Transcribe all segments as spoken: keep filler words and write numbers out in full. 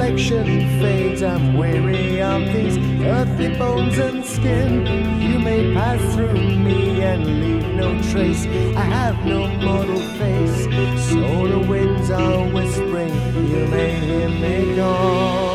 affection fades. I'm weary of these earthly bones and skin. You may pass through me and leave no trace. I have no mortal face, so the winds are whispering. You may hear me go.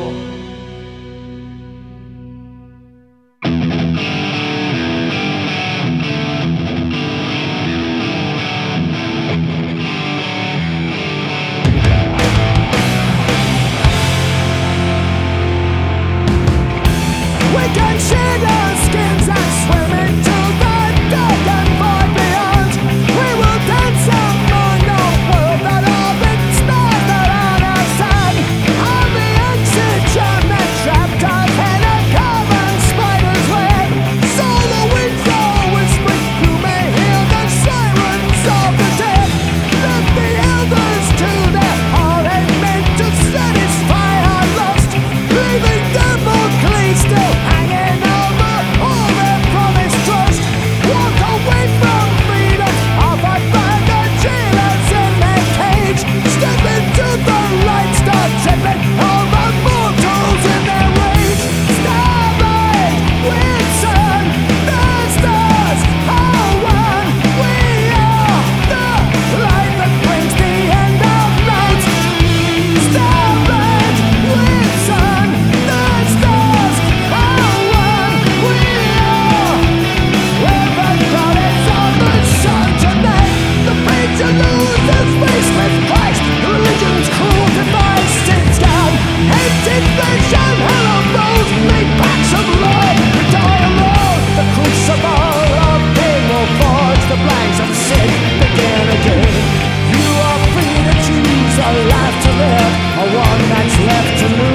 We can shed our skins and swim into the dark and far beyond. We will dance among a world that orbits stars that are our sun. On the oxygen that trapped us in a carbon spider's web. So the winds are whispering, you may hear the sirens of the dead. Let the elders to their heart and meant to satisfy our lust, leaving them all clean still. One that's left to lose.